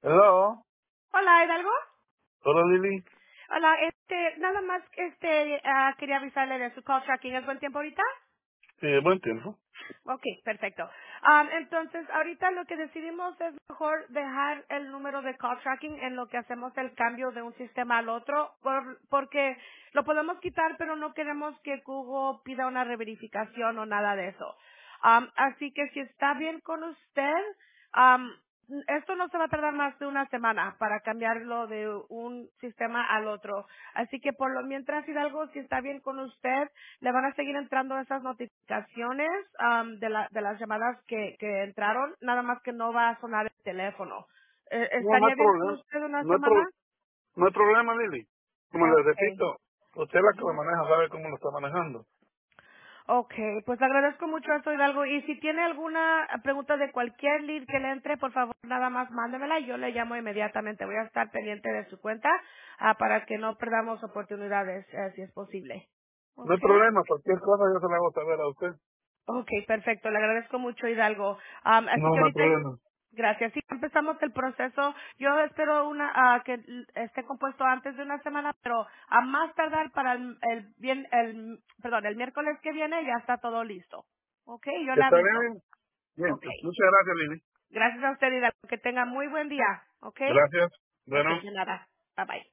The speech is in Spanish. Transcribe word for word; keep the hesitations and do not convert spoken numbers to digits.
Hello. Hola, Hidalgo. Hola, Lili. Hola, este, nada más, este, ah, quería avisarle de su call tracking. ¿Es buen tiempo ahorita? Sí, buen tiempo. Ok, perfecto. Um, entonces, ahorita lo que decidimos es mejor dejar el número de call tracking en lo que hacemos el cambio de un sistema al otro, por- porque lo podemos quitar, pero no queremos que Google pida una reverificación o nada de eso. Um, así que si está bien con usted, um, esto no se va a tardar más de una semana para cambiarlo de un sistema al otro. Así que por lo mientras, Hidalgo, si está bien con usted, le van a seguir entrando esas notificaciones am, de, la- de las llamadas que, que entraron, nada más que no va a sonar el teléfono. Eh, No, no hay ¿Estaría bien con problema. usted una No hay, semana? pro- no hay problema, Lili. Como le Okay. repito, usted es la que lo maneja, sabe cómo lo está manejando. Okay, pues le agradezco mucho eso, Hidalgo. Y si tiene alguna pregunta de cualquier lead que le entre, por favor, nada más mándemela y yo le llamo inmediatamente. Voy a estar pendiente de su cuenta ah, para que no perdamos oportunidades, eh, si es posible. No hay Okay. problema, cualquier cosa yo se la hago saber a usted. Ok, perfecto. Le agradezco mucho, Hidalgo. Am, así No, que no hay ahorita, problema. gracias. Sí, empezamos el proceso. Yo espero una ah, que l- esté compuesto antes de una semana, pero a más tardar para el, el, bien, el, perdón, el miércoles que viene ya está todo listo. Ok, yo le ¿Está aviso. bien? Bien, Ok. muchas gracias, Lili. Gracias a usted, Hidalgo. Que tenga muy buen día. Ok. Gracias. Ok, Bueno. de nada. Bye bye.